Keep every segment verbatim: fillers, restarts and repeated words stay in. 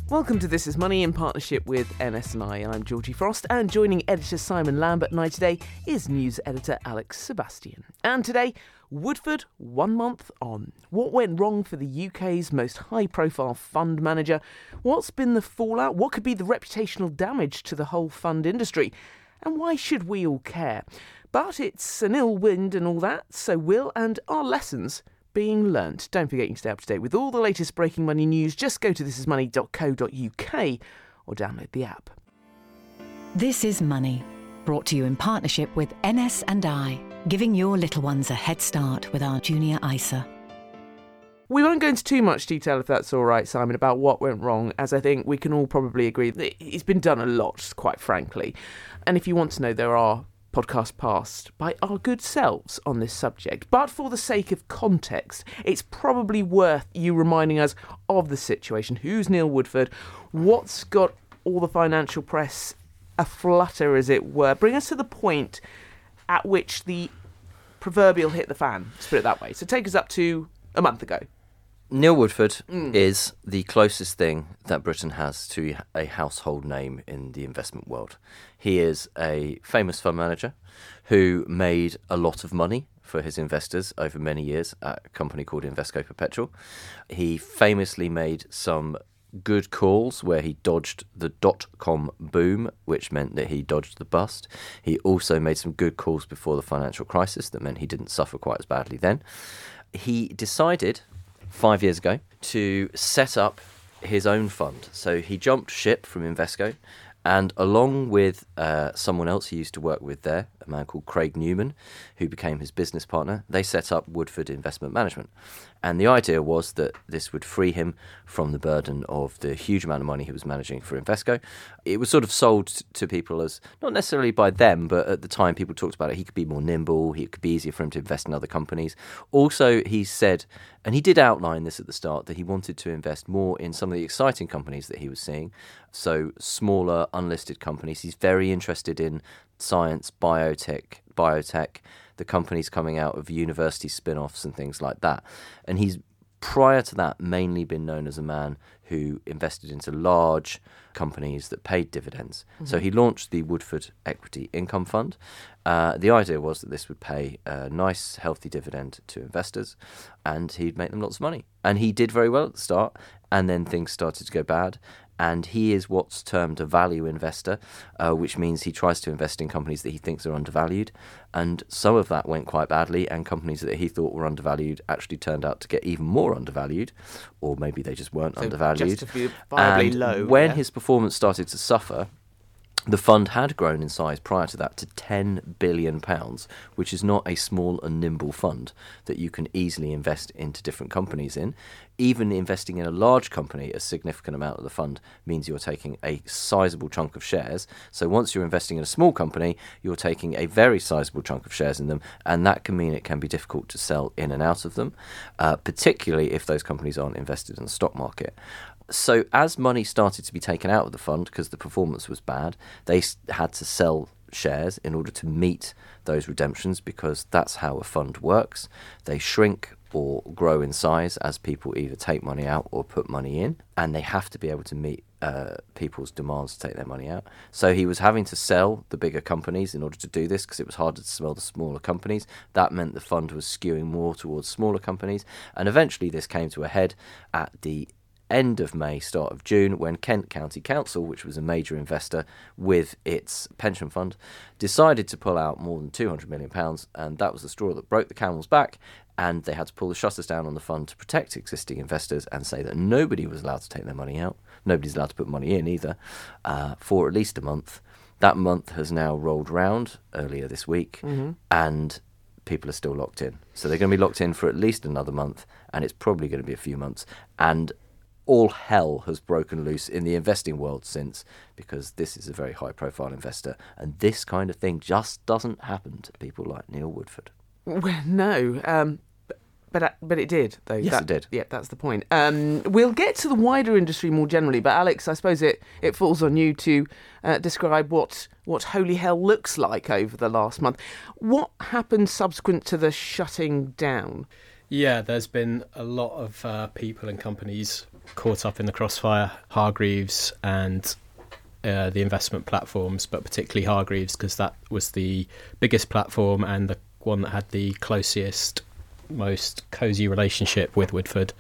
Welcome to This Is Money in partnership with N S and I. I'm Georgie Frost, and joining editor Simon Lambert and I today is news editor Alex Sebastian. And today, Woodford one month on. What went wrong for the U K's most high-profile fund manager? What's been the fallout? What could be the reputational damage to the whole fund industry? And why should we all care? But it's an ill wind and all that, so will and are lessons being learnt. Don't forget you can stay up to date with all the latest breaking money news. Just go to this is money dot co dot uk or download the app. This is Money, brought to you in partnership with N S and I, giving your little ones a head start with our junior I S A. We won't go into too much detail, if that's all right, Simon, about what went wrong, as I think we can all probably agree that it's been done a lot, quite frankly. And if you want to know, there are podcasts past by our good selves on this subject. But for the sake of context, it's probably worth you reminding us of the situation. Who's Neil Woodford? What's got all the financial press aflutter, as it were? Bring us to the point at which the proverbial hit the fan, let's put it that way. So take us up to a month ago. Neil Woodford Mm. is the closest thing that Britain has to a household name in the investment world. He is a famous fund manager who made a lot of money for his investors over many years at a company called Invesco Perpetual. He famously made some good calls where he dodged the dot-com boom, which meant that he dodged the bust. He also made some good calls before the financial crisis that meant he didn't suffer quite as badly then. He decided five years ago to set up his own fund. So he jumped ship from Invesco, and along with uh, someone else he used to work with there, a man called Craig Newman, who became his business partner, they set up Woodford Investment Management. And the idea was that this would free him from the burden of the huge amount of money he was managing for Invesco. It was sort of sold to people as, not necessarily by them, but at the time people talked about it, he could be more nimble, it could be easier for him to invest in other companies. Also, he said, and he did outline this at the start, that he wanted to invest more in some of the exciting companies that he was seeing. So smaller, unlisted companies. He's very interested in science, biotech, biotech, the companies coming out of university spin-offs and things like that. And he's, prior to that, mainly been known as a man who invested into large companies that paid dividends. Mm-hmm. So he launched the Woodford Equity Income Fund. Uh, the idea was that this would pay a nice, healthy dividend to investors, and he'd make them lots of money. And he did very well at the start, and then things started to go bad. And he is what's termed a value investor, uh, which means he tries to invest in companies that he thinks are undervalued. And some of that went quite badly, and companies that he thought were undervalued actually turned out to get even more undervalued, or maybe they just weren't So undervalued. justifiably and low. when yeah. his performance started to suffer, the fund had grown in size prior to that to ten billion pounds, which is not a small and nimble fund that you can easily invest into different companies in. Even investing in a large company, a significant amount of the fund means you're taking a sizable chunk of shares. So once you're investing in a small company, you're taking a very sizable chunk of shares in them, and that can mean it can be difficult to sell in and out of them, uh, particularly if those companies aren't invested in the stock market. So as money started to be taken out of the fund because the performance was bad, they had to sell shares in order to meet those redemptions, because that's how a fund works. They shrink or grow in size as people either take money out or put money in, and they have to be able to meet uh, people's demands to take their money out. So he was having to sell the bigger companies in order to do this, because it was harder to sell the smaller companies. That meant the fund was skewing more towards smaller companies, and eventually this came to a head at the end of May, start of June, when Kent County Council, which was a major investor with its pension fund, decided to pull out more than two hundred million pounds, and that was the straw that broke the camel's back, and they had to pull the shutters down on the fund to protect existing investors and say that nobody was allowed to take their money out, nobody's allowed to put money in either, uh, for at least a month. That month has now rolled round earlier this week, mm-hmm. and people are still locked in. So they're going to be locked in for at least another month, and it's probably going to be a few months, and all hell has broken loose in the investing world since, because this is a very high-profile investor, and this kind of thing just doesn't happen to people like Neil Woodford. Well, no, um, but but, but it did, though. Yes, that, it did. Yeah, that's the point. Um, we'll get to the wider industry more generally, but Alex, I suppose it, it falls on you to uh, describe what, what holy hell looks like over the last month. What happened subsequent to the shutting down? Yeah, there's been a lot of uh, people and companies caught up in the crossfire, Hargreaves and uh, the investment platforms, but particularly Hargreaves because that was the biggest platform and the one that had the closest, most cosy relationship with Woodford.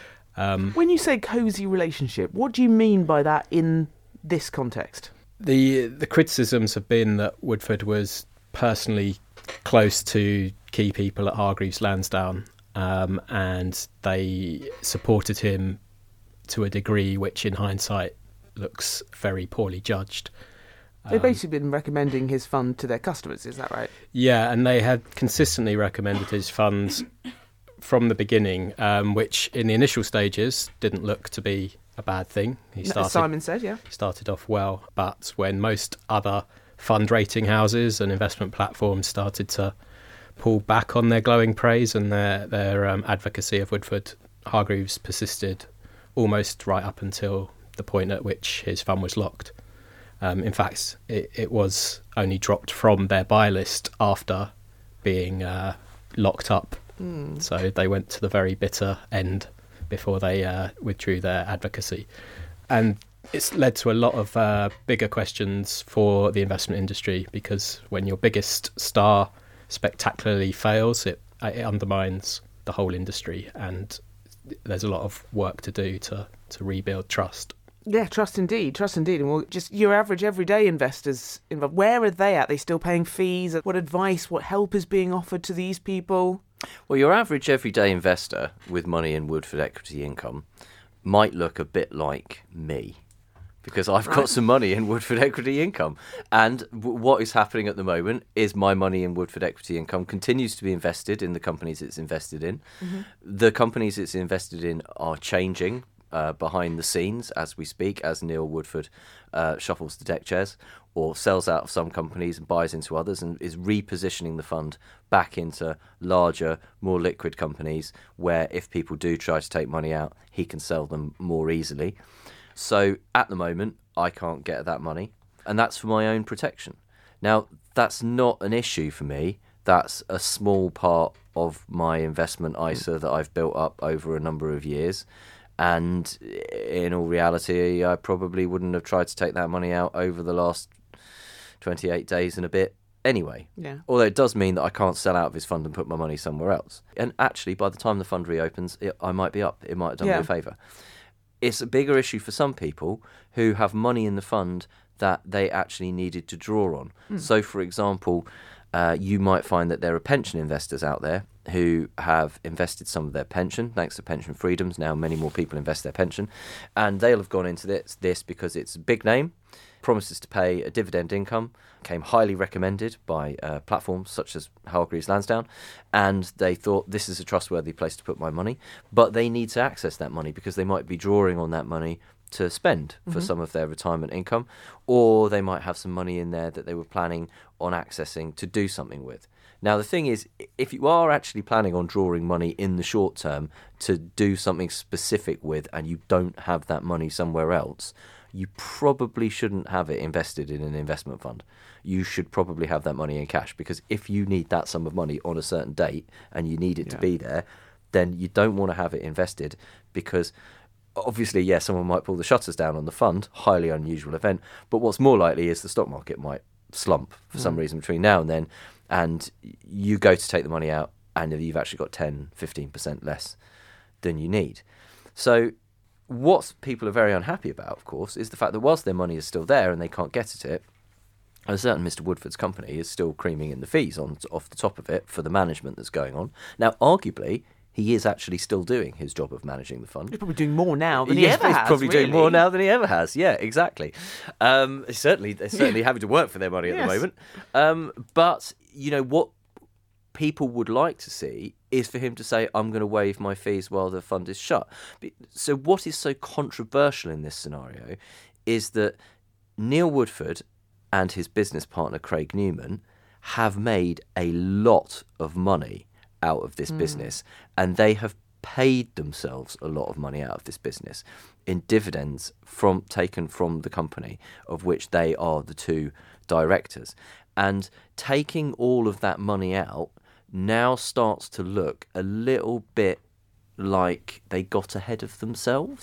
Um, when you say cosy relationship, what do you mean by that in this context? The the criticisms have been that Woodford was personally close to key people at Hargreaves Lansdown, um, and they supported him to a degree which in hindsight looks very poorly judged. They've basically been recommending his fund to their customers, is that right? Yeah, and they had consistently recommended his funds from the beginning, um, which in the initial stages didn't look to be a bad thing. He started, As Simon said, yeah. started off well, but when most other fund rating houses and investment platforms started to pull back on their glowing praise and their, their um, advocacy of Woodford, Hargreaves persisted almost right up until the point at which his fund was locked. Um, in fact, it, it was only dropped from their buy list after being uh, locked up. Mm. So they went to the very bitter end before they uh, withdrew their advocacy. And it's led to a lot of uh, bigger questions for the investment industry, because when your biggest star spectacularly fails, it, it undermines the whole industry. And there's a lot of work to do to, to rebuild trust. Yeah, trust indeed, trust indeed. And well, just your average everyday investors involved, where are they at? Are they still paying fees? What advice, what help is being offered to these people? Well, your average everyday investor with money in Woodford Equity Income might look a bit like me, because I've got right. some money in Woodford Equity Income. And w- what is happening at the moment is my money in Woodford Equity Income continues to be invested in the companies it's invested in. Mm-hmm. The companies it's invested in are changing Uh, behind the scenes as we speak, as Neil Woodford uh, shuffles the deck chairs or sells out of some companies and buys into others, and is repositioning the fund back into larger, more liquid companies where if people do try to take money out, he can sell them more easily. So at the moment, I can't get that money, and that's for my own protection. Now, that's not an issue for me. That's a small part of my investment I S A that I've built up over a number of years. And in all reality, I probably wouldn't have tried to take that money out over the last twenty-eight days and a bit anyway. Yeah. Although it does mean that I can't sell out of his fund and put my money somewhere else. And actually, by the time the fund reopens, it, I might be up. It might have done yeah. me a favour. It's a bigger issue for some people who have money in the fund that they actually needed to draw on. Mm. So, for example, uh, you might find that there are pension investors out there who have invested some of their pension, thanks to pension freedoms. Now many more people invest their pension, and they'll have gone into this, this because it's a big name, promises to pay a dividend income, came highly recommended by uh, platforms such as Hargreaves Lansdown, and they thought this is a trustworthy place to put my money, but they need to access that money because they might be drawing on that money to spend for mm-hmm. some of their retirement income, or they might have some money in there that they were planning on accessing to do something with. Now, the thing is, if you are actually planning on drawing money in the short term to do something specific with, and you don't have that money somewhere else, you probably shouldn't have it invested in an investment fund. You should probably have that money in cash, because if you need that sum of money on a certain date and you need it yeah. to be there, then you don't want to have it invested, because obviously, yes, someone might pull the shutters down on the fund, highly unusual event, but what's more likely is the stock market might slump for mm. some reason between now and then, and you go to take the money out and you've actually got ten, fifteen percent less than you need. So what people are very unhappy about, of course, is the fact that whilst their money is still there and they can't get at it, a certain Mister Woodford's company is still creaming in the fees on off the top of it for the management that's going on. Now, arguably, he is actually still doing his job of managing the fund. He's probably doing more now than yes, he ever he's has. He's probably really. doing more now than he ever has. Yeah, exactly. Um, certainly, they're certainly having to work for their money at yes. the moment. Um, but, you know, what people would like to see is for him to say, I'm going to waive my fees while the fund is shut. So what is so controversial in this scenario is that Neil Woodford and his business partner, Craig Newman, have made a lot of money out of this mm. business, and they have paid themselves a lot of money out of this business in dividends from taken from the company, of which they are the two directors. And taking all of that money out now starts to look a little bit like they got ahead of themselves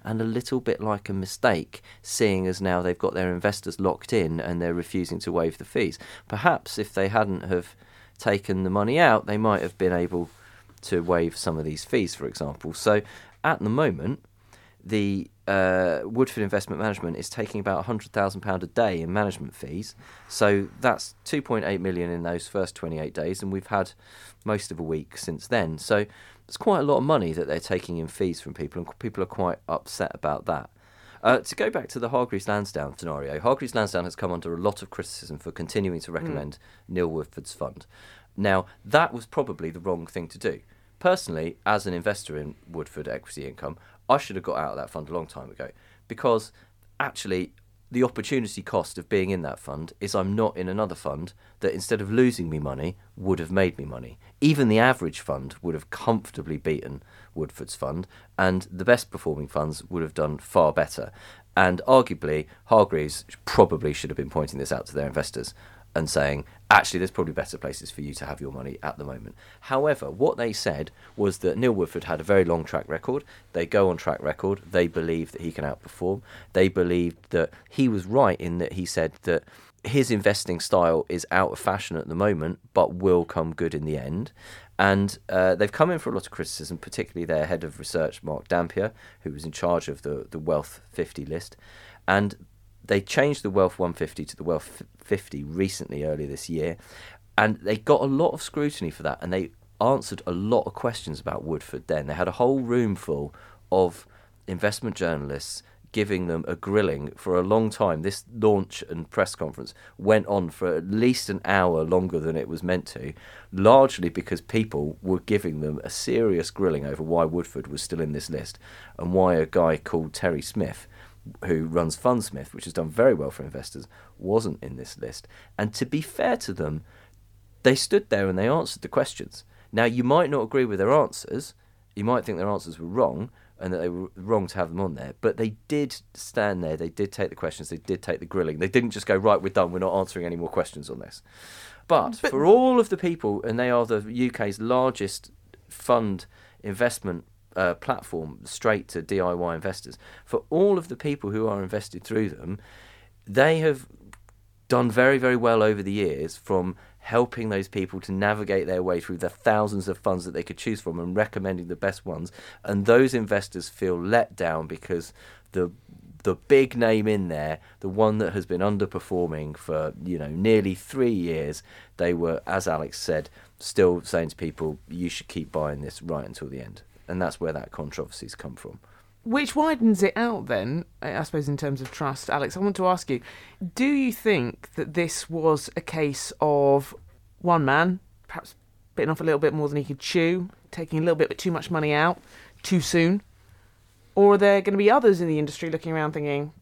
and a little bit like a mistake, seeing as now they've got their investors locked in and they're refusing to waive the fees. Perhaps if they hadn't have taken the money out, they might have been able to waive some of these fees, for example. So at the moment, the uh, Woodford Investment Management is taking about one hundred thousand pounds a day in management fees. So that's two point eight million in those first twenty-eight days, and we've had most of a week since then. So it's quite a lot of money that they're taking in fees from people, and people are quite upset about that. Uh, to go back to the Hargreaves Lansdown scenario, Hargreaves Lansdown has come under a lot of criticism for continuing to recommend mm. Neil Woodford's fund. Now, that was probably the wrong thing to do. Personally, as an investor in Woodford Equity Income, I should have got out of that fund a long time ago, because actually the opportunity cost of being in that fund is I'm not in another fund that, instead of losing me money, would have made me money. Even the average fund would have comfortably beaten Woodford's fund, and the best performing funds would have done far better. And arguably, Hargreaves probably should have been pointing this out to their investors and saying, actually, there's probably better places for you to have your money at the moment. However, what they said was that Neil Woodford had a very long track record. They go on track record. They believe that he can outperform. They believed that he was right in that he said that his investing style is out of fashion at the moment, but will come good in the end. And uh, they've come in for a lot of criticism, particularly their head of research, Mark Dampier, who was in charge of the, the Wealth fifty list. And they changed the Wealth one fifty to the Wealth fifty recently, earlier this year, and they got a lot of scrutiny for that, and they answered a lot of questions about Woodford then. They had a whole room full of investment journalists giving them a grilling for a long time. This launch and press conference went on for at least an hour longer than it was meant to, largely because people were giving them a serious grilling over why Woodford was still in this list and why a guy called Terry Smith, who runs Fundsmith, which has done very well for investors, wasn't in this list. And to be fair to them, they stood there and they answered the questions. Now, you might not agree with their answers. You might think their answers were wrong and that they were wrong to have them on there. But they did stand there. They did take the questions. They did take the grilling. They didn't just go, right, we're done. We're not answering any more questions on this. But, but for all of the people, and they are the U K's largest fund investment Uh, platform straight to D I Y investors, for all of the people who are invested through them, they have done very, very well over the years from helping those people to navigate their way through the thousands of funds that they could choose from and recommending the best ones. And those investors feel let down because the the big name in there, the one that has been underperforming for, you know, nearly three years, they were, as Alex said, still saying to people, you should keep buying this right until the end. And that's where that controversy's come from. Which widens it out then, I suppose, in terms of trust. Alex, I want to ask you, do you think that this was a case of one man, perhaps bitten off a little bit more than he could chew, taking a little bit too much money out too soon? Or are there going to be others in the industry looking around thinking,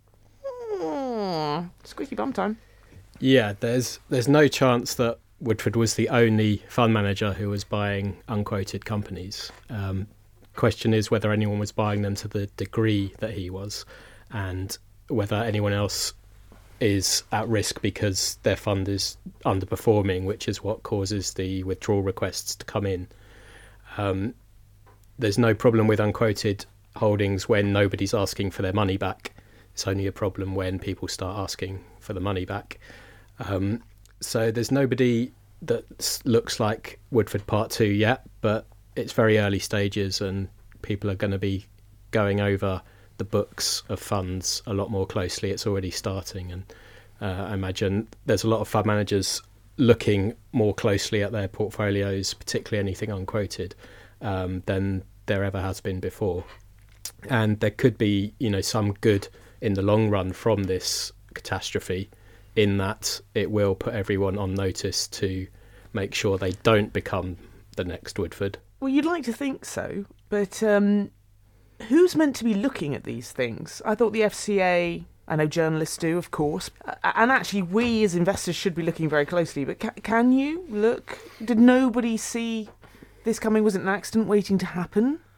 hmm, squeaky bum time? Yeah, there's there's no chance that Woodford was the only fund manager who was buying unquoted companies. Um, question is whether anyone was buying them to the degree that he was, and whether anyone else is at risk because their fund is underperforming, which is what causes the withdrawal requests to come in. Um, there's no problem with unquoted holdings when nobody's asking for their money back. It's only a problem when people start asking for the money back. Um, so there's nobody that looks like Woodford Part two yet, but it's very early stages and people are going to be going over the books of funds a lot more closely. It's already starting, and uh, I imagine there's a lot of fund managers looking more closely at their portfolios, particularly anything unquoted, um, than there ever has been before. And there could be, you know, some good in the long run from this catastrophe, in that it will put everyone on notice to make sure they don't become the next Woodford. Well, you'd like to think so, but um, who's meant to be looking at these things? I thought the F C A, I know journalists do, of course, and actually we as investors should be looking very closely, but ca- can you look? Did nobody see this coming? Was it an accident waiting to happen?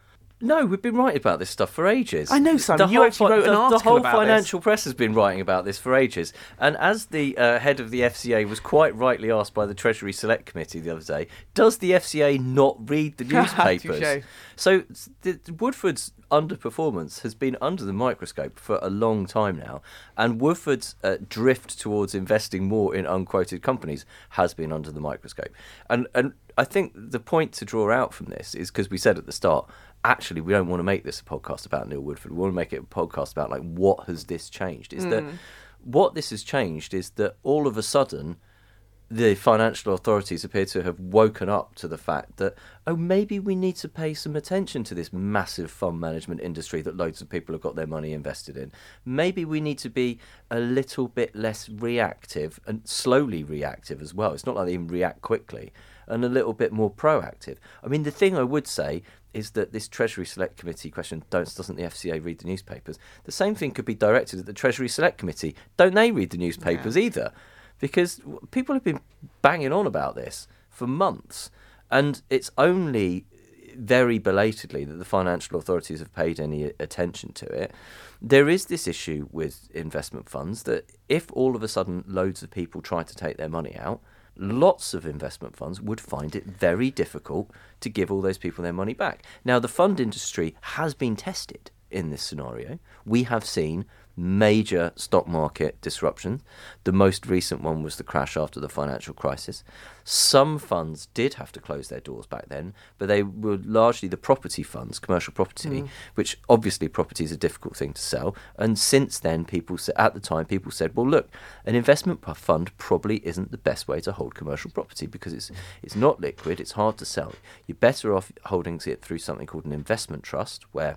No, we've been writing about this stuff for ages. I know, Simon. The You whole actually fi- wrote an the, article The whole about financial this. press has been writing about this for ages. And as the uh, head of the F C A was quite rightly asked by the Treasury Select Committee the other day, does the F C A not read the newspapers? Touché. So the, Woodford's underperformance has been under the microscope for a long time now, and Woodford's uh, drift towards investing more in unquoted companies has been under the microscope. And and I think the point to draw out from this is, because we said at the start, actually we don't want to make this a podcast about Neil Woodford. We want to make it a podcast about, like, what has this changed? Is mm. that what this has changed is that all of a sudden the financial authorities appear to have woken up to the fact that, oh, maybe we need to pay some attention to this massive fund management industry that loads of people have got their money invested in. Maybe we need to be a little bit less reactive, and slowly reactive as well. It's not like they even react quickly, and a little bit more proactive. I mean, the thing I would say is that this Treasury Select Committee question, don't, doesn't the F C A read the newspapers? The same thing could be directed at the Treasury Select Committee. Don't they read the newspapers yeah. either? Because people have been banging on about this for months, and it's only very belatedly that the financial authorities have paid any attention to it. There is this issue with investment funds that if all of a sudden loads of people try to take their money out, lots of investment funds would find it very difficult to give all those people their money back. Now, the fund industry has been tested in this scenario. We have seen major stock market disruption. The most recent one was the crash after the financial crisis. Some funds did have to close their doors back then, but they were largely the property funds, commercial property, mm. which obviously property is a difficult thing to sell. And since then, people sa- at the time, people said, well, look, an investment fund probably isn't the best way to hold commercial property because it's it's not liquid, it's hard to sell. You're better off holding it through something called an investment trust, where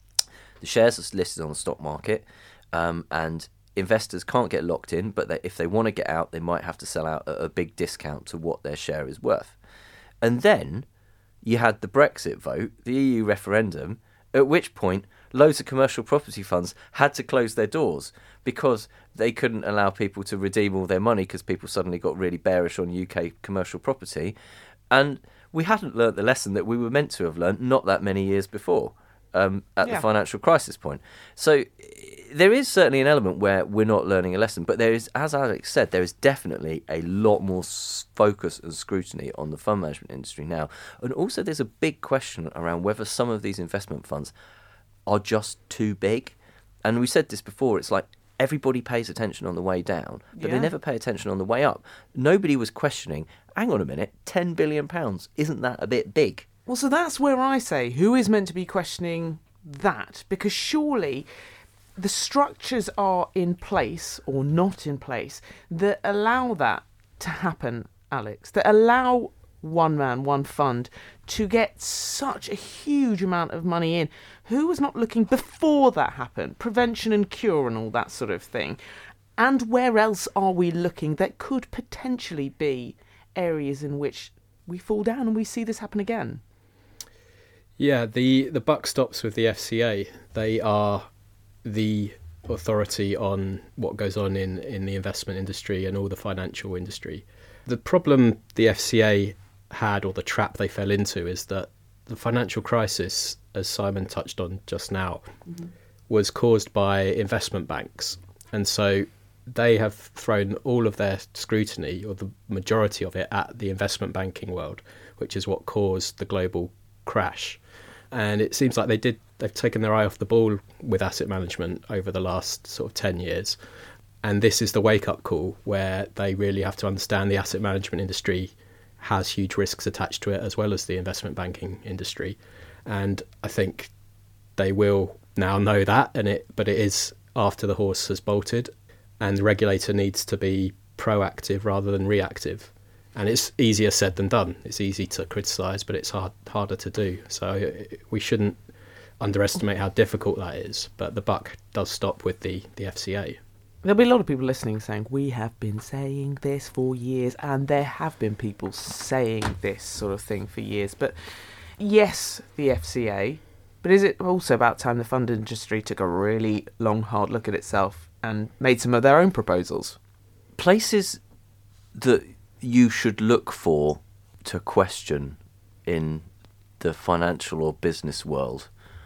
the shares are listed on the stock market, Um, and investors can't get locked in, but they, if they want to get out, they might have to sell out at a big discount to what their share is worth. And then you had the Brexit vote, the E U referendum, at which point loads of commercial property funds had to close their doors because they couldn't allow people to redeem all their money because people suddenly got really bearish on U K commercial property. And we hadn't learnt the lesson that we were meant to have learnt not that many years before. Um, at yeah. the financial crisis point. So there is certainly an element where we're not learning a lesson, but there is, as Alex said, there is definitely a lot more focus and scrutiny on the fund management industry now. And also there's a big question around whether some of these investment funds are just too big. And we said this before, it's like everybody pays attention on the way down, but yeah. they never pay attention on the way up. Nobody was questioning, hang on a minute, ten billion pounds, isn't that a bit big? Well, so that's where I say, who is meant to be questioning that? Because surely the structures are in place or not in place that allow that to happen, Alex, that allow one man, one fund to get such a huge amount of money in. Who was not looking before that happened? Prevention and cure and all that sort of thing. And where else are we looking that could potentially be areas in which we fall down and we see this happen again? Yeah, the, the buck stops with the F C A. They are the authority on what goes on in, in the investment industry and all the financial industry. The problem the F C A had, or the trap they fell into, is that the financial crisis, as Simon touched on just now, mm-hmm. was caused by investment banks. And so they have thrown all of their scrutiny, or the majority of it, at the investment banking world, which is what caused the global crash. And it seems like they did they've taken their eye off the ball with asset management over the last sort of ten years. And this is the wake-up call where they really have to understand the asset management industry has huge risks attached to it, as well as the investment banking industry. And I think they will now know that, and it but it is after the horse has bolted, and the regulator needs to be proactive rather than reactive. And it's easier said than done. It's easy to criticise, but it's hard, harder to do. So we shouldn't underestimate how difficult that is. But the buck does stop with the, the F C A. There'll be a lot of people listening saying, we have been saying this for years, and there have been people saying this sort of thing for years. But yes, the F C A, but is it also about time the fund industry took a really long, hard look at itself and made some of their own proposals? Places that you should look for to question in the financial or business world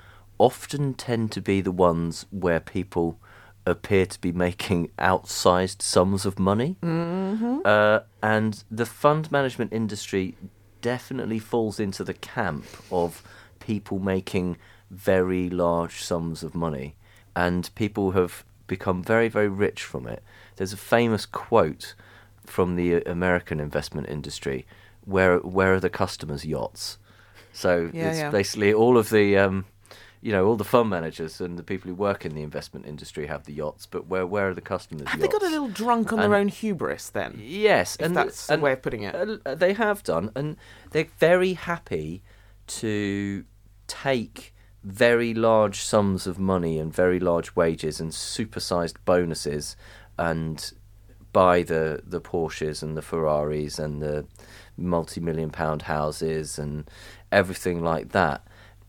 often tend to be the ones where people appear to be making outsized sums of money. Mm-hmm. Uh, and the fund management industry definitely falls into the camp of people making very large sums of money. And people have become very, very rich from it. There's a famous quote from the American investment industry, where where are the customers' yachts? So Yeah, it's yeah. basically all of the... Um, You know, all the fund managers and the people who work in the investment industry have the yachts, but where where are the customers' Have yachts? they got a little drunk on And- their own hubris then? Yes, If and that's and, the way of putting it. uh, they have done, and they're very happy to take very large sums of money and very large wages and supersized bonuses and buy the, the Porsches and the Ferraris and the multi-million pound houses and everything like that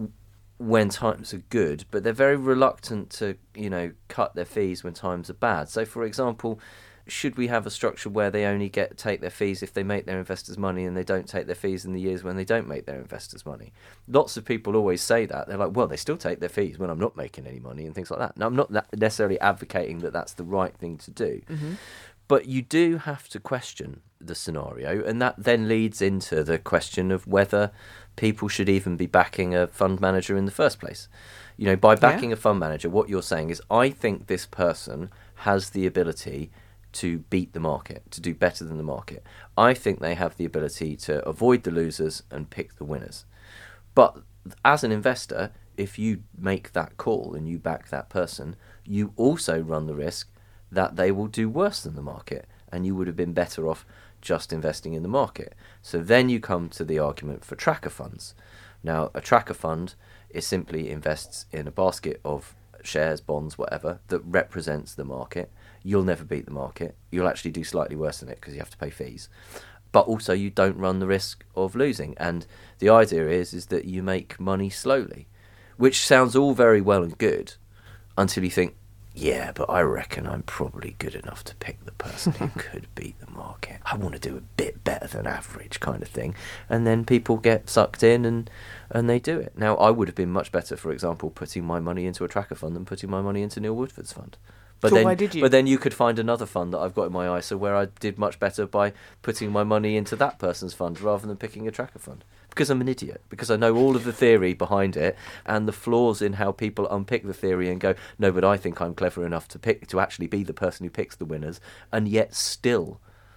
when times are good, but they're very reluctant to, you know, cut their fees when times are bad. So, for example, should we have a structure where they only get take their fees if they make their investors money and they don't take their fees in the years when they don't make their investors money? Lots of people always say that. They're like, well, they still take their fees when I'm not making any money and things like that. Now, I'm not necessarily advocating that that's the right thing to do. Mm-hmm. But you do have to question the scenario, and that then leads into the question of whether people should even be backing a fund manager in the first place. You know, by backing Yeah. a fund manager, what you're saying is, I think this person has the ability to beat the market, to do better than the market. I think they have the ability to avoid the losers and pick the winners. But as an investor, if you make that call and you back that person, you also run the risk that they will do worse than the market, and you would have been better off just investing in the market. So then you come to the argument for tracker funds. Now, a tracker fund is simply invests in a basket of shares, bonds, whatever, that represents the market. You'll never beat the market. You'll actually do slightly worse than it because you have to pay fees. But also you don't run the risk of losing. And the idea is, is that you make money slowly, which sounds all very well and good until you think, yeah, but I reckon I'm probably good enough to pick the person who could beat the market. I want to do a bit better than average kind of thing. And then people get sucked in and, and they do it. Now, I would have been much better, for example, putting my money into a tracker fund than putting my money into Neil Woodford's fund. But So then, why did you? But then you could find another fund that I've got in my I S A where I did much better by putting my money into that person's fund rather than picking a tracker fund. Because I'm an idiot. Because I know all of the theory behind it and the flaws in how people unpick the theory and go, no, but I think I'm clever enough to pick to actually be the person who picks the winners, and yet still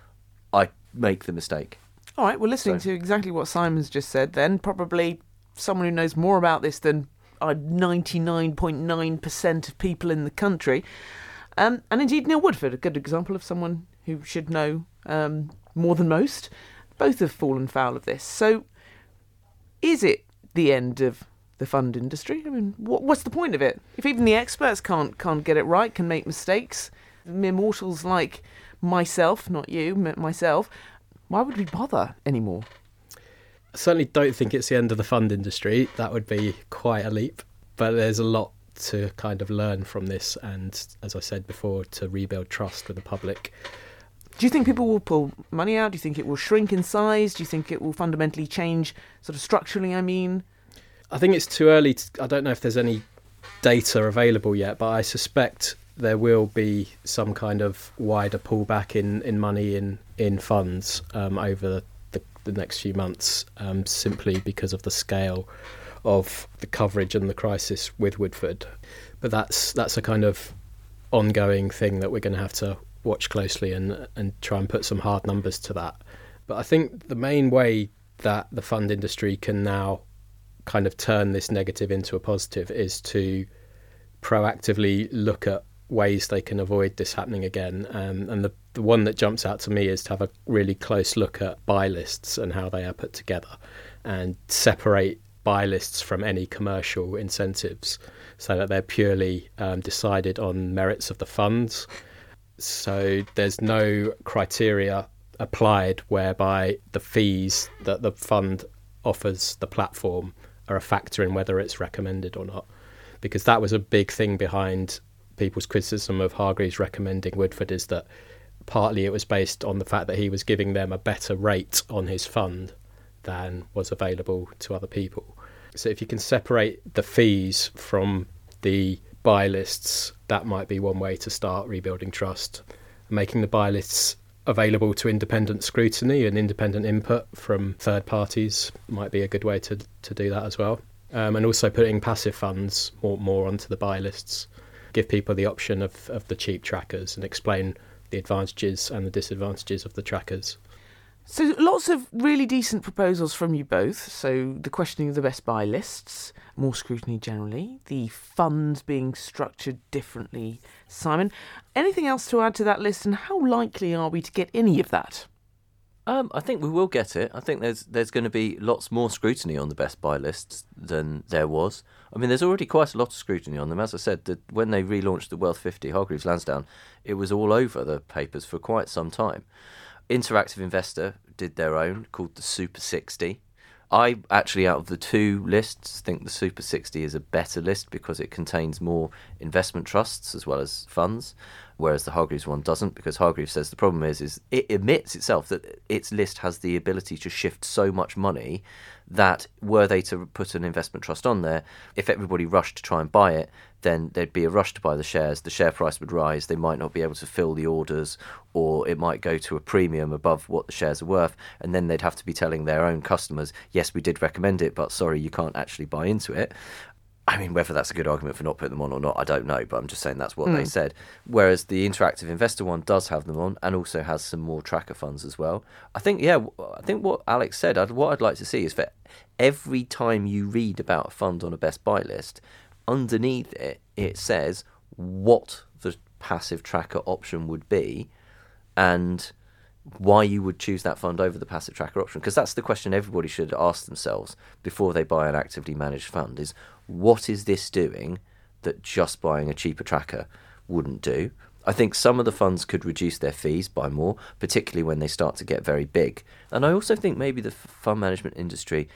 I make the mistake. All right, well, listening So- to exactly what Simon's just said, then probably someone who knows more about this than uh, ninety-nine point nine percent of people in the country. Um, and indeed, Neil Woodford, a good example of someone who should know um, more than most. Both have fallen foul of this. So, is it the end of the fund industry? I mean, what, what's the point of it? If even the experts can't can't get it right, can make mistakes, mere mortals like myself, not you, m- myself, why would we bother anymore? I certainly don't think it's the end of the fund industry. That would be quite a leap. But there's a lot to kind of learn from this and, as I said before, to rebuild trust with the public. Do you think people will pull money out? Do you think it will shrink in size? Do you think it will fundamentally change sort of structurally, I mean? I think it's too early. To, I don't know if there's any data available yet, but I suspect there will be some kind of wider pullback in, in money in, in funds um, over the, the next few months, um, simply because of the scale of the coverage and the crisis with Woodford. But that's that's a kind of ongoing thing that we're going to have to watch closely and and try and put some hard numbers to that. But I think the main way that the fund industry can now kind of turn this negative into a positive is to proactively look at ways they can avoid this happening again. Um, and the, the one that jumps out to me is to have a really close look at buy lists and how they are put together and separate buy lists from any commercial incentives so that they're purely um, decided on merits of the funds. So there's no criteria applied whereby the fees that the fund offers the platform are a factor in whether it's recommended or not. Because that was a big thing behind people's criticism of Hargreaves recommending Woodford, is that partly it was based on the fact that he was giving them a better rate on his fund than was available to other people. So if you can separate the fees from the buy lists, that might be one way to start rebuilding trust. Making the buy lists available to independent scrutiny and independent input from third parties might be a good way to, to do that as well. Um, and also putting passive funds more, more onto the buy lists. Give people the option of, of the cheap trackers and explain the advantages and the disadvantages of the trackers. So lots of really decent proposals from you both. So the questioning of the best buy lists, more scrutiny generally, the funds being structured differently. Simon, anything else to add to that list, and how likely are we to get any of that? Um, I think we will get it. I think there's there's going to be lots more scrutiny on the best buy lists than there was. I mean, there's already quite a lot of scrutiny on them. As I said, the, when they relaunched the Wealth fifty Hargreaves Lansdown, it was all over the papers for quite some time. Interactive Investor did their own, called the Super sixty. I actually, out of the two lists, think the Super sixty is a better list because it contains more investment trusts as well as funds, whereas the Hargreaves one doesn't, because Hargreaves says the problem is, is it admits itself that its list has the ability to shift so much money that were they to put an investment trust on there, if everybody rushed to try and buy it, then there'd be a rush to buy the shares, the share price would rise, they might not be able to fill the orders, or it might go to a premium above what the shares are worth, and then they'd have to be telling their own customers, yes, we did recommend it, but sorry, you can't actually buy into it. I mean, whether that's a good argument for not putting them on or not, I don't know, but I'm just saying that's what mm. they said. Whereas the Interactive Investor one does have them on and also has some more tracker funds as well. I think, yeah, I think what Alex said, I'd, what I'd like to see is for every time you read about a fund on a best buy list, underneath it, it says what the passive tracker option would be and why you would choose that fund over the passive tracker option. Because that's the question everybody should ask themselves before they buy an actively managed fund is, what is this doing that just buying a cheaper tracker wouldn't do? I think some of the funds could reduce their fees by more, particularly when they start to get very big. And I also think maybe the fund management industry,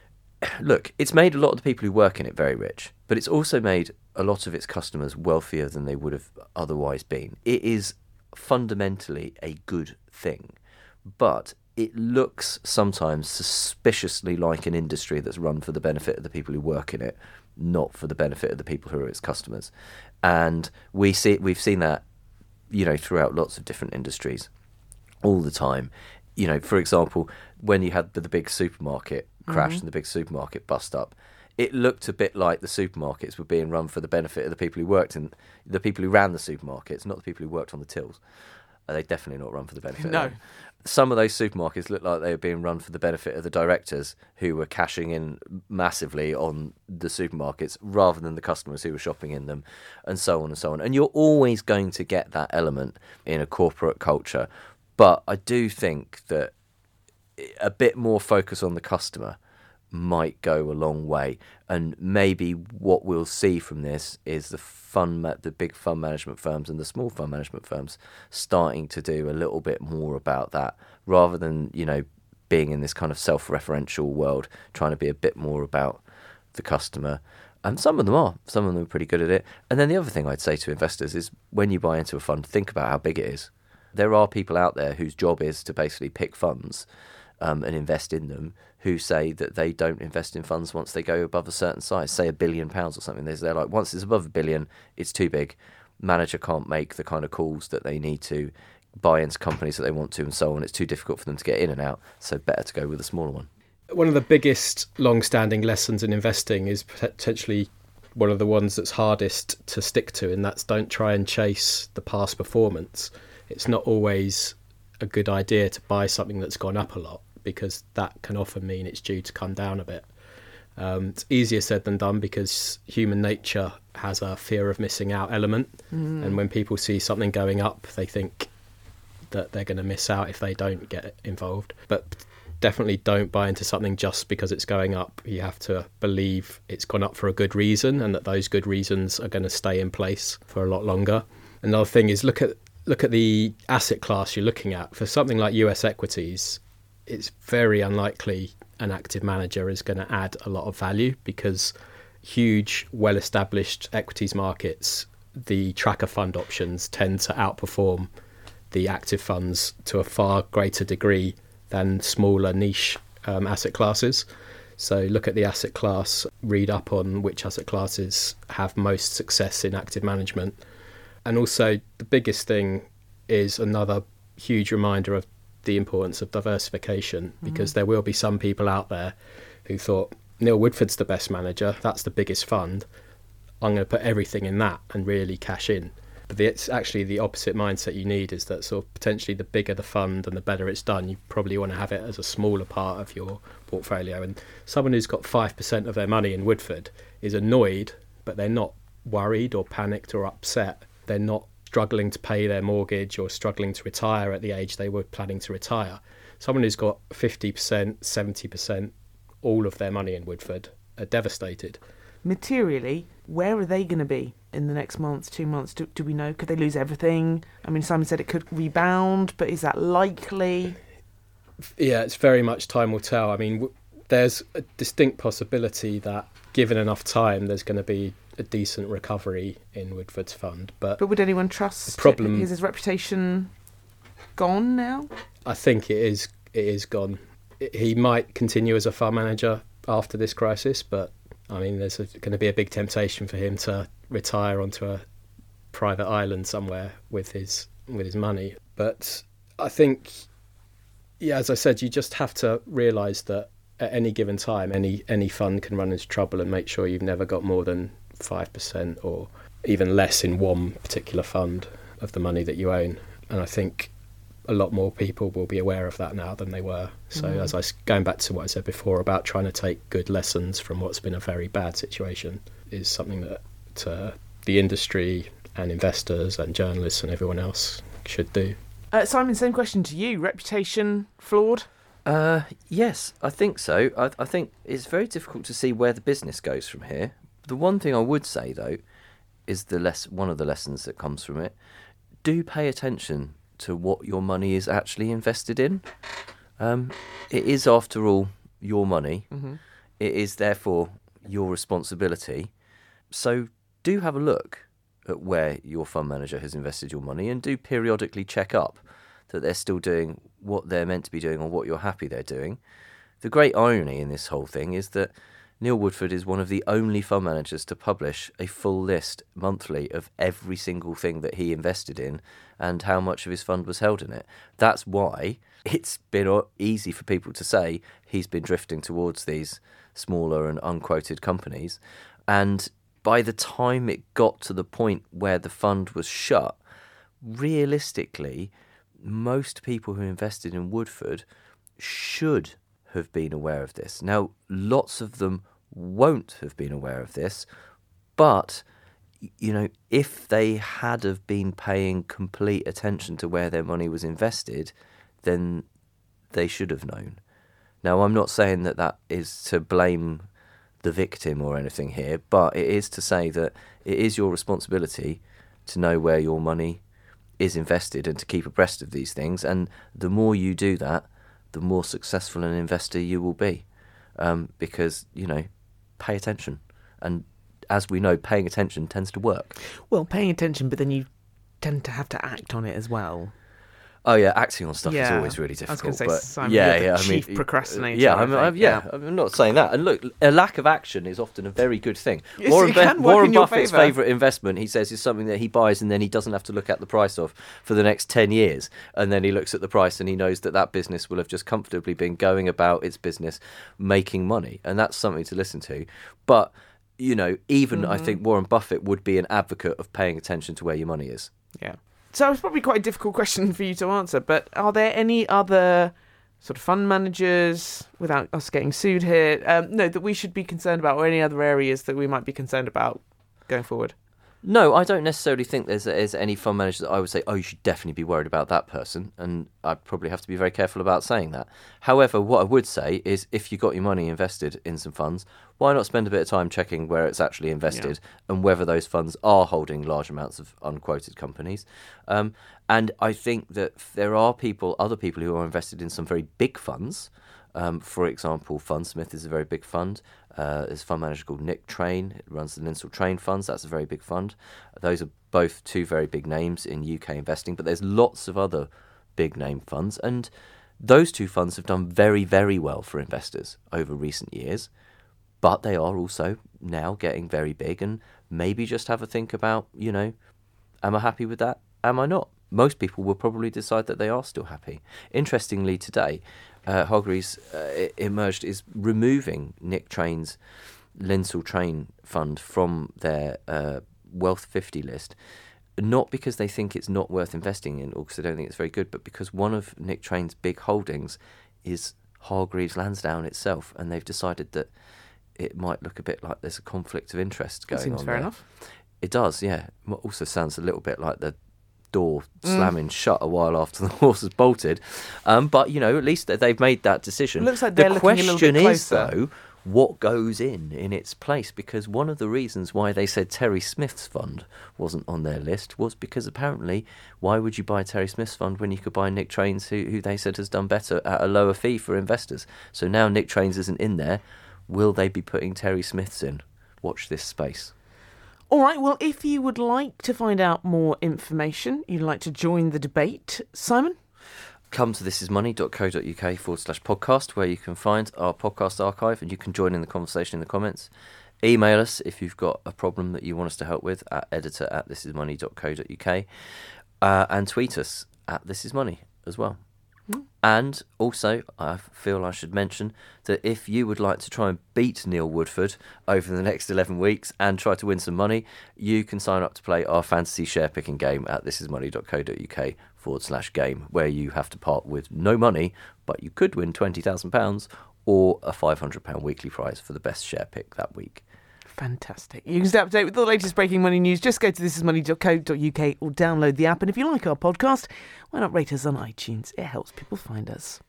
look, it's made a lot of the people who work in it very rich, but it's also made a lot of its customers wealthier than they would have otherwise been. It is fundamentally a good thing, but it looks sometimes suspiciously like an industry that's run for the benefit of the people who work in it, not for the benefit of the people who are its customers. And we see we've seen that, you know, throughout lots of different industries all the time. You know, for example, when you had the, the big supermarket crash mm-hmm. and the big supermarket bust up, it looked a bit like the supermarkets were being run for the benefit of the people who worked in, the people who ran the supermarkets, not the people who worked on the tills. They definitely not run for the benefit no. of them. Some of those supermarkets looked like they were being run for the benefit of the directors who were cashing in massively on the supermarkets rather than the customers who were shopping in them, and so on and so on. And you're always going to get that element in a corporate culture. But I do think that a bit more focus on the customer might go a long way, and maybe what we'll see from this is the fund, ma- the big fund management firms and the small fund management firms starting to do a little bit more about that, rather than, you know, being in this kind of self-referential world, trying to be a bit more about the customer. And some of them are, some of them are pretty good at it. And then the other thing I'd say to investors is, when you buy into a fund, think about how big it is. There are people out there whose job is to basically pick funds um, and invest in them, who say that they don't invest in funds once they go above a certain size, say a billion pounds or something. They're like, once it's above a billion, it's too big. Manager can't make the kind of calls that they need to, buy into companies that they want to, and so on. It's too difficult for them to get in and out, so better to go with a smaller one. One of the biggest long-standing lessons in investing is potentially one of the ones that's hardest to stick to, and that's don't try and chase the past performance. It's not always a good idea to buy something that's gone up a lot, because that can often mean it's due to come down a bit. Um, it's easier said than done, because human nature has a fear of missing out element. Mm. And when people see something going up, they think that they're going to miss out if they don't get involved. But definitely don't buy into something just because it's going up. You have to believe it's gone up for a good reason, and that those good reasons are going to stay in place for a lot longer. Another thing is look at look at the asset class you're looking at. For something like U S equities, it's very unlikely an active manager is going to add a lot of value, because huge, well-established equities markets, the tracker fund options tend to outperform the active funds to a far greater degree than smaller niche um, asset classes. So look at the asset class, read up on which asset classes have most success in active management. And also the biggest thing is another huge reminder of the importance of diversification, because mm-hmm. there will be some people out there who thought, Neil Woodford's the best manager, that's the biggest fund, I'm going to put everything in that and really cash in. But it's actually the opposite mindset you need, is that sort of potentially the bigger the fund and the better it's done, you probably want to have it as a smaller part of your portfolio. And someone who's got five percent of their money in Woodford is annoyed, but they're not worried or panicked or upset. They're not struggling to pay their mortgage or struggling to retire at the age they were planning to retire. Someone who's got fifty percent, seventy percent, all of their money in Woodford are devastated. Materially, where are they going to be in the next month, two months? Do, do we know? Could they lose everything? I mean, Simon said it could rebound, but is that likely? Yeah, it's very much time will tell. I mean, w- there's a distinct possibility that given enough time, there's going to be a decent recovery in Woodford's fund. But, but would anyone trust the problem, is his reputation gone now? I think it is, it is gone. It, he might continue as a fund manager after this crisis, but I mean, there's a, going to be a big temptation for him to retire onto a private island somewhere with his with his money. But I think, yeah, as I said, you just have to realise that at any given time, any any fund can run into trouble, and make sure you've never got more than five percent or even less in one particular fund of the money that you own. And I think a lot more people will be aware of that now than they were. So mm. as I going back to what I said before about trying to take good lessons from what's been a very bad situation is something that uh, the industry and investors and journalists and everyone else should do. Uh, Simon, same question to you. Reputation flawed? Uh, yes, I think so. I, I think it's very difficult to see where the business goes from here. The one thing I would say, though, is the less one of the lessons that comes from it. Do pay attention to what your money is actually invested in. Um, it is, after all, your money. Mm-hmm. It is, therefore, your responsibility. So do have a look at where your fund manager has invested your money, and do periodically check up that they're still doing what they're meant to be doing or what you're happy they're doing. The great irony in this whole thing is that Neil Woodford is one of the only fund managers to publish a full list monthly of every single thing that he invested in and how much of his fund was held in it. That's why it's been easy for people to say he's been drifting towards these smaller and unquoted companies. And by the time it got to the point where the fund was shut, realistically, most people who invested in Woodford should have been aware of this. Now, lots of them won't have been aware of this, but, you know, if they had have been paying complete attention to where their money was invested, then they should have known. Now, I'm not saying that that is to blame the victim or anything here, but it is to say that it is your responsibility to know where your money is invested and to keep abreast of these things. And the more you do that, the more successful an investor you will be. Um, because, you know, pay attention. And as we know, paying attention tends to work. Well, paying attention, but then you tend to have to act on it as well. Oh yeah, acting on stuff yeah. is always really difficult. I was going to say, but Simon, yeah, you're the yeah, chief I mean, procrastinator. Yeah, I'm, I I'm, yeah, yeah, I'm not saying that. And look, a lack of action is often a very good thing. Yes, Warren, it can Be- work Warren in your Buffett's favour. favourite investment, he says, is something that he buys and then he doesn't have to look at the price of for the next ten years. And then he looks at the price and he knows that that business will have just comfortably been going about its business, making money. And that's something to listen to. But, you know, even mm-hmm. I think Warren Buffett would be an advocate of paying attention to where your money is. Yeah. So it's probably quite a difficult question for you to answer, but are there any other sort of fund managers, without us getting sued here, um, no, that we should be concerned about, or any other areas that we might be concerned about going forward? No, I don't necessarily think there's, there's any fund manager that I would say, oh, you should definitely be worried about that person. And I'd probably have to be very careful about saying that. However, what I would say is if you got your money invested in some funds, why not spend a bit of time checking where it's actually invested yeah. and whether those funds are holding large amounts of unquoted companies. Um, and I think that there are people, other people who are invested in some very big funds. Um, for example, Fundsmith is a very big fund. Uh, there's a fund manager called Nick Train. It runs the Ninsell Train Funds. That's a very big fund. Those are both two very big names in U K investing, but there's lots of other big name funds. And Those two funds have done very, very well for investors over recent years, but they are also now getting very big, and maybe just have a think about, you know, am I happy with that? Am I not? Most people will probably decide that they are still happy. Interestingly, today, uh, Hargreaves uh, emerged is removing Nick Train's Linsell Train fund from their uh, Wealth fifty list, not because they think it's not worth investing in or because they don't think it's very good, but because one of Nick Train's big holdings is Hargreaves Lansdown itself, and they've decided that it might look a bit like there's a conflict of interest going that seems on fair there. enough. It does, yeah. It also sounds a little bit like the door slamming mm. shut a while after the horse has bolted. Um, but, you know, at least they've made that decision. It looks like they're the looking a little question bit is, closer. though, what goes in in its place? Because one of the reasons why they said Terry Smith's fund wasn't on their list was because apparently, why would you buy Terry Smith's fund when you could buy Nick Train's, who, who they said has done better at a lower fee for investors? So now Nick Train's isn't in there. Will they be putting Terry Smith's in? Watch this space. All right, well, if you would like to find out more information, you'd like to join the debate, Simon? Come to thisismoney.co.uk forward slash podcast, where you can find our podcast archive and you can join in the conversation in the comments. Email us if you've got a problem that you want us to help with at editor at thisismoney.co.uk uh, and tweet us at thisismoney as well. Mm. And also, I feel I should mention that if you would like to try and beat Neil Woodford over the next eleven weeks and try to win some money, you can sign up to play our fantasy share picking game at thisismoney.co.uk forward slash game, where you have to part with no money, but you could win twenty thousand pounds or a five hundred pounds weekly prize for the best share pick that week. Fantastic. You can stay up to date with the latest breaking money news. Just go to thisismoney.co.uk or download the app. And if you like our podcast, why not rate us on iTunes? It helps people find us.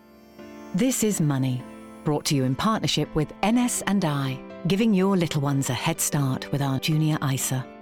This is Money, brought to you in partnership with N S and I, giving your little ones a head start with our Junior I S A.